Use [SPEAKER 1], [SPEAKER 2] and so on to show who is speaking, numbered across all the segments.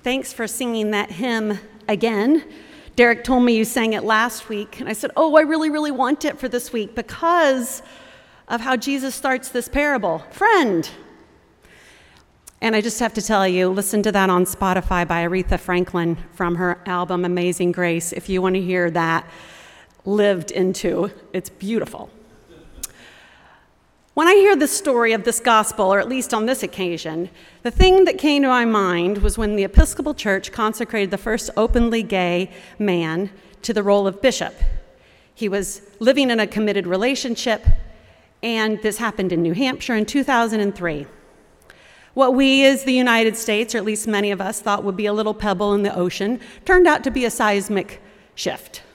[SPEAKER 1] Thanks for singing that hymn again. Derek told me you sang it last week, and I said, I really, really want it for this week because of how Jesus starts this parable. Friend. And I just have to tell you, listen to that on Spotify by Aretha Franklin from her album Amazing Grace if you want to hear that lived into. It's beautiful. When I hear the story of this gospel, or at least on this occasion, the thing that came to my mind was when the Episcopal Church consecrated the first openly gay man to the role of bishop. He was living in a committed relationship, and this happened in New Hampshire in 2003. What we as the United States, or at least many of us, thought would be a little pebble in the ocean, turned out to be a seismic shift.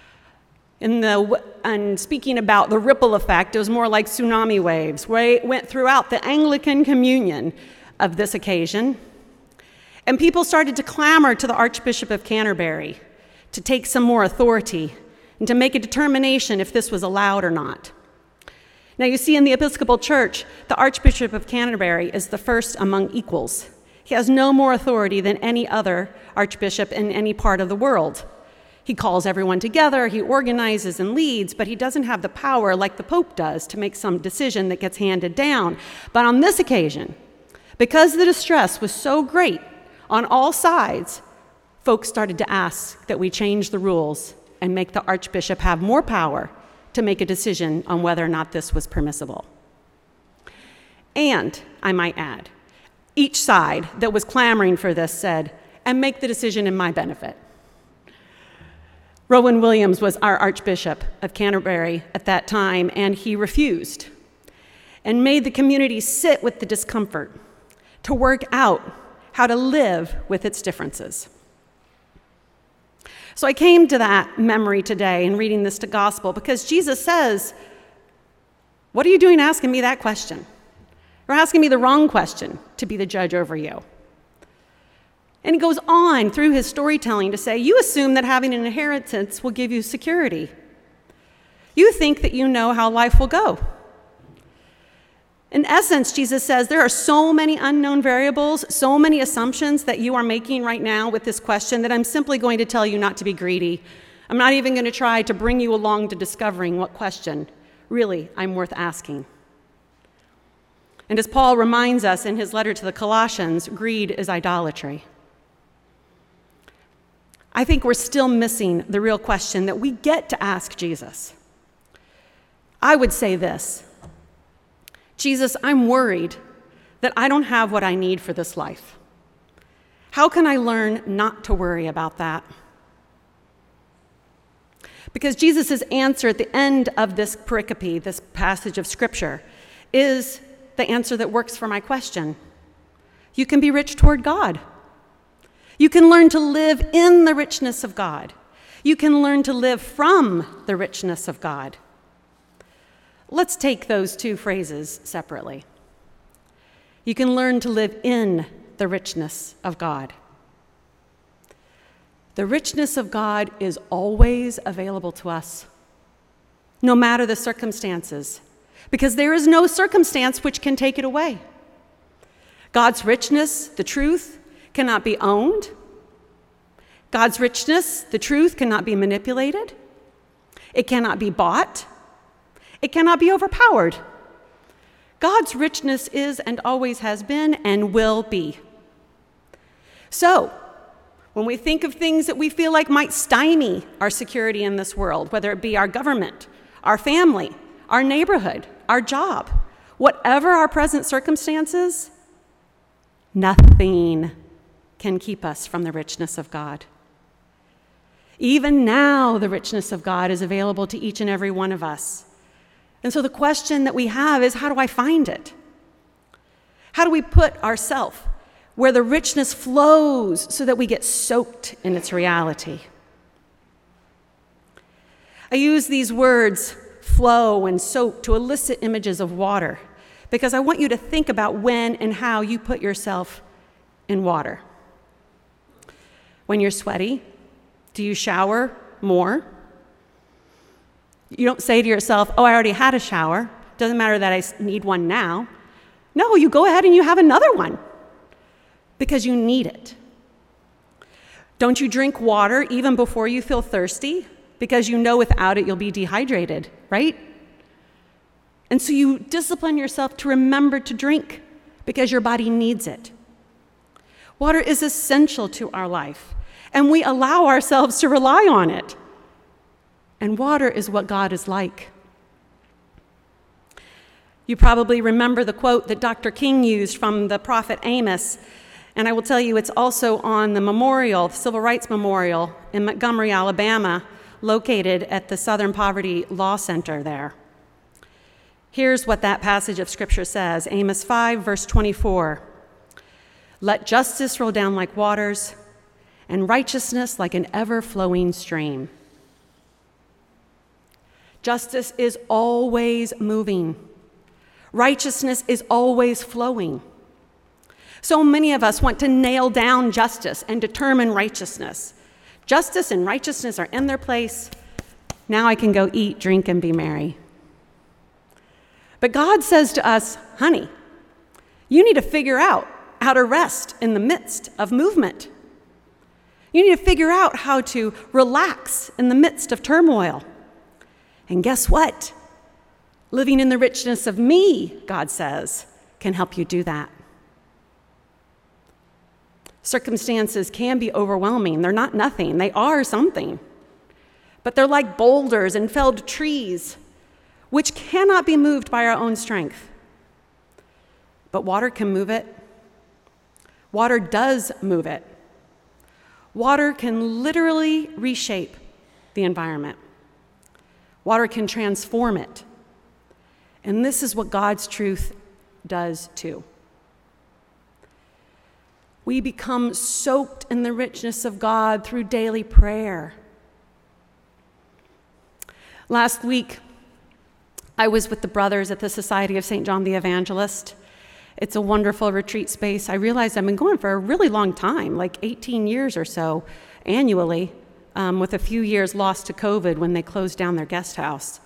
[SPEAKER 1] And speaking about the ripple effect, it was more like tsunami waves, where it went throughout the Anglican communion of this occasion. And people started to clamor to the Archbishop of Canterbury to take some more authority and to make a determination if this was allowed or not. Now, you see, in the Episcopal Church, the Archbishop of Canterbury is the first among equals. He has no more authority than any other archbishop in any part of the world. He calls everyone together, he organizes and leads, but he doesn't have the power like the Pope does to make some decision that gets handed down. But on this occasion, because the distress was so great on all sides, folks started to ask that we change the rules and make the Archbishop have more power to make a decision on whether or not this was permissible. And, I might add, each side that was clamoring for this said, and make the decision in my benefit. Rowan Williams was our Archbishop of Canterbury at that time, and he refused and made the community sit with the discomfort to work out how to live with its differences. So I came to that memory today in reading this gospel because Jesus says, what are you doing asking me that question? You're asking me the wrong question to be the judge over you. And he goes on through his storytelling to say, you assume that having an inheritance will give you security. You think that you know how life will go. In essence, Jesus says, there are so many unknown variables, so many assumptions that you are making right now with this question that I'm simply going to tell you not to be greedy. I'm not even going to try to bring you along to discovering what question really I'm worth asking. And as Paul reminds us in his letter to the Colossians, greed is idolatry. I think we're still missing the real question that we get to ask Jesus. I would say this, Jesus, I'm worried that I don't have what I need for this life. How can I learn not to worry about that? Because Jesus' answer at the end of this pericope, this passage of Scripture, is the answer that works for my question. You can be rich toward God. You can learn to live in the richness of God. You can learn to live from the richness of God. Let's take those two phrases separately. You can learn to live in the richness of God. The richness of God is always available to us, no matter the circumstances, because there is no circumstance which can take it away. God's richness, the truth, cannot be owned. God's richness, the truth, cannot be manipulated. It cannot be bought. It cannot be overpowered. God's richness is and always has been and will be. So, when we think of things that we feel like might stymie our security in this world, whether it be our government, our family, our neighborhood, our job, whatever our present circumstances, nothing can keep us from the richness of God. Even now, the richness of God is available to each and every one of us. And so the question that we have is, how do I find it? How do we put ourselves where the richness flows so that we get soaked in its reality? I use these words, flow and soak, to elicit images of water, because I want you to think about when and how you put yourself in water. When you're sweaty, do you shower more? You don't say to yourself, I already had a shower. Doesn't matter that I need one now. No, you go ahead and you have another one because you need it. Don't you drink water even before you feel thirsty? Because you know without it you'll be dehydrated, right? And so you discipline yourself to remember to drink because your body needs it. Water is essential to our life, and we allow ourselves to rely on it. And water is what God is like. You probably remember the quote that Dr. King used from the prophet Amos, and I will tell you it's also on the memorial, the Civil Rights Memorial in Montgomery, Alabama, located at the Southern Poverty Law Center there. Here's what that passage of Scripture says, Amos 5, verse 24. Let justice roll down like waters, and righteousness like an ever-flowing stream. Justice is always moving. Righteousness is always flowing. So many of us want to nail down justice and determine righteousness. Justice and righteousness are in their place. Now I can go eat, drink, and be merry. But God says to us, honey, you need to figure out how to rest in the midst of movement. You need to figure out how to relax in the midst of turmoil. And guess what? Living in the richness of me, God says, can help you do that. Circumstances can be overwhelming. They're not nothing. They are something. But they're like boulders and felled trees, which cannot be moved by our own strength. But water can move it. Water does move it. Water can literally reshape the environment. Water can transform it. And this is what God's truth does too. We become soaked in the richness of God through daily prayer. Last week, I was with the brothers at the Society of St. John the Evangelist. It's a wonderful retreat space. I realized I've been going for a really long time, like 18 years or so, annually, with a few years lost to COVID when they closed down their guest house.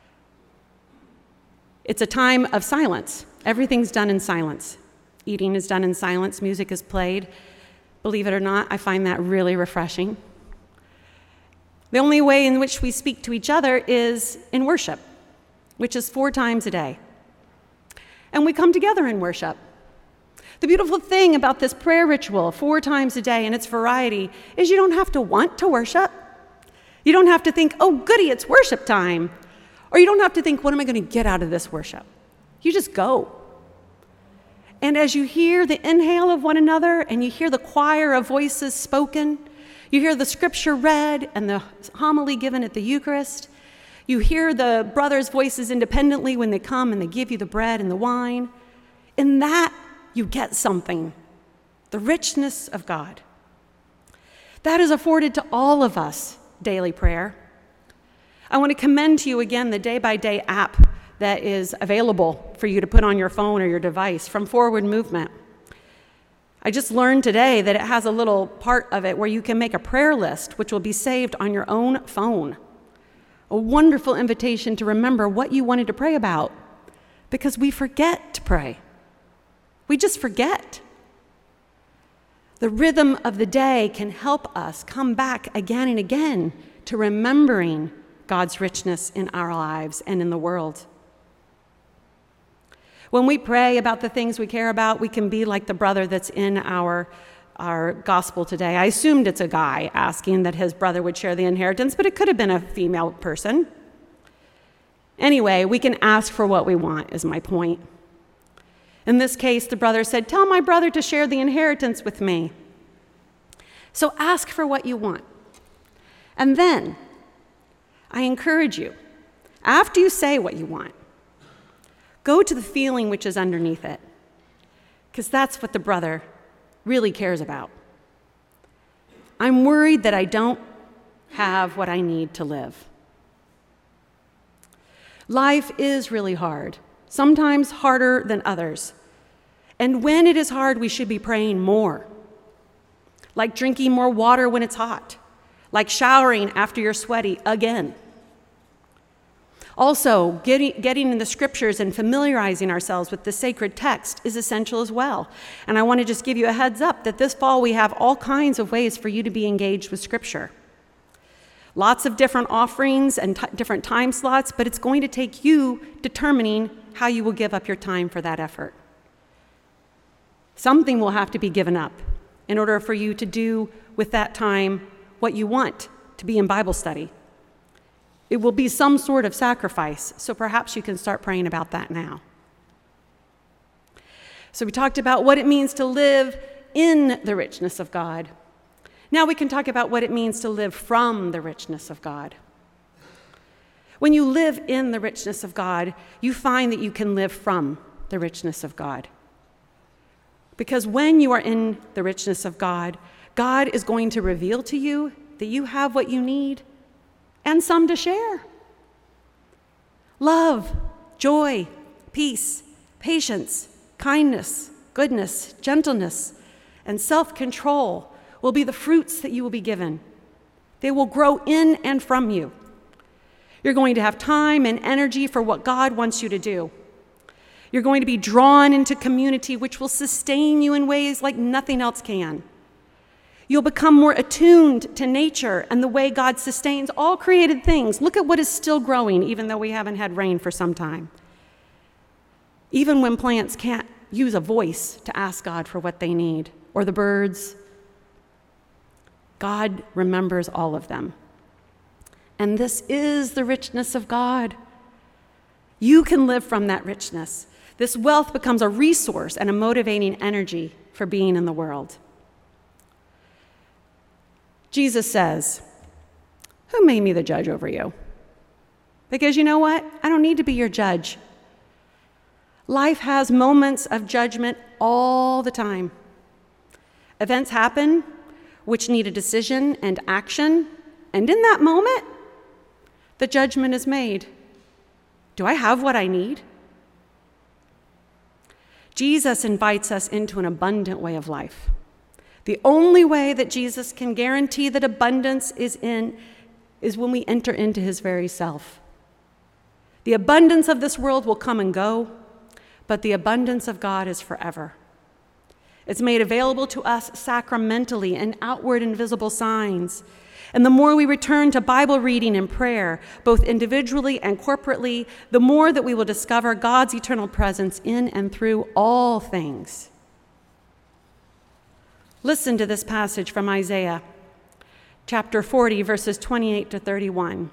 [SPEAKER 1] It's a time of silence. Everything's done in silence. Eating is done in silence. Music is played. Believe it or not, I find that really refreshing. The only way in which we speak to each other is in worship, which is 4 times a day. And we come together in worship. The beautiful thing about this prayer ritual, 4 times a day, and its variety, is you don't have to want to worship. You don't have to think, oh, goody, it's worship time. Or you don't have to think, what am I going to get out of this worship? You just go. And as you hear the inhale of one another, and you hear the choir of voices spoken, you hear the scripture read and the homily given at the Eucharist, you hear the brothers' voices independently when they come and they give you the bread and the wine. In that, you get something, the richness of God. That is afforded to all of us, daily prayer. I want to commend to you again the day-by-day app that is available for you to put on your phone or your device from Forward Movement. I just learned today that it has a little part of it where you can make a prayer list, which will be saved on your own phone. A wonderful invitation to remember what you wanted to pray about, because we forget to pray. We just forget. The rhythm of the day can help us come back again and again to remembering God's richness in our lives and in the world. When we pray about the things we care about, we can be like the brother that's in our gospel today. I assumed it's a guy asking that his brother would share the inheritance, but it could have been a female person. Anyway, we can ask for what we want, is my point. In this case, the brother said, tell my brother to share the inheritance with me. So ask for what you want. And then, I encourage you, after you say what you want, go to the feeling which is underneath it, because that's what the brother really cares about. I'm worried that I don't have what I need to live. Life is really hard, sometimes harder than others. And when it is hard, we should be praying more. Like drinking more water when it's hot, like showering after you're sweaty again. Also, getting in the scriptures and familiarizing ourselves with the sacred text is essential as well. And I want to just give you a heads up that this fall we have all kinds of ways for you to be engaged with scripture. Lots of different offerings and different time slots, but it's going to take you determining how you will give up your time for that effort. Something will have to be given up in order for you to do with that time what you want to be in Bible study. It will be some sort of sacrifice, so perhaps you can start praying about that now. So we talked about what it means to live in the richness of God. Now we can talk about what it means to live from the richness of God. When you live in the richness of God, you find that you can live from the richness of God. Because when you are in the richness of God, God is going to reveal to you that you have what you need and some to share. Love, joy, peace, patience, kindness, goodness, gentleness, and self-control will be the fruits that you will be given. They will grow in and from you. You're going to have time and energy for what God wants you to do. You're going to be drawn into community which will sustain you in ways like nothing else can. You'll become more attuned to nature and the way God sustains all created things. Look at what is still growing, even though we haven't had rain for some time. Even when plants can't use a voice to ask God for what they need, or the birds, God remembers all of them. And this is the richness of God. You can live from that richness. This wealth becomes a resource and a motivating energy for being in the world. Jesus says, "Who made me the judge over you?" Because you know what? I don't need to be your judge. Life has moments of judgment all the time. Events happen which need a decision and action, and in that moment, the judgment is made. Do I have what I need? Jesus invites us into an abundant way of life. The only way that Jesus can guarantee that abundance is when we enter into his very self. The abundance of this world will come and go, but the abundance of God is forever. It's made available to us sacramentally in outward and visible signs. And the more we return to Bible reading and prayer, both individually and corporately, the more that we will discover God's eternal presence in and through all things. Listen to this passage from Isaiah, chapter 40, verses 28 to 31.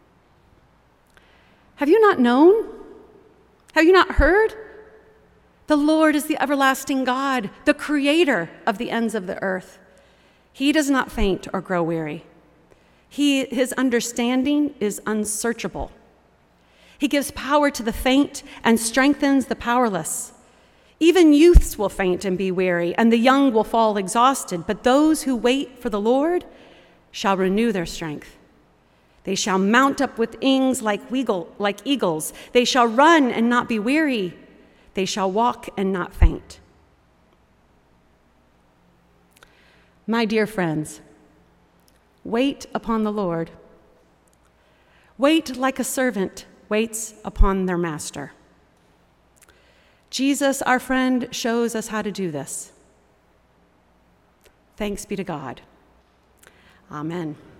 [SPEAKER 1] Have you not known? Have you not heard? The Lord is the everlasting God, the creator of the ends of the earth. He does not faint or grow weary. His understanding is unsearchable. He gives power to the faint and strengthens the powerless. Even youths will faint and be weary, and the young will fall exhausted. But those who wait for the Lord shall renew their strength. They shall mount up with wings like eagles. They shall run and not be weary. They shall walk and not faint. My dear friends, wait upon the Lord. Wait like a servant waits upon their master. Jesus, our friend, shows us how to do this. Thanks be to God. Amen.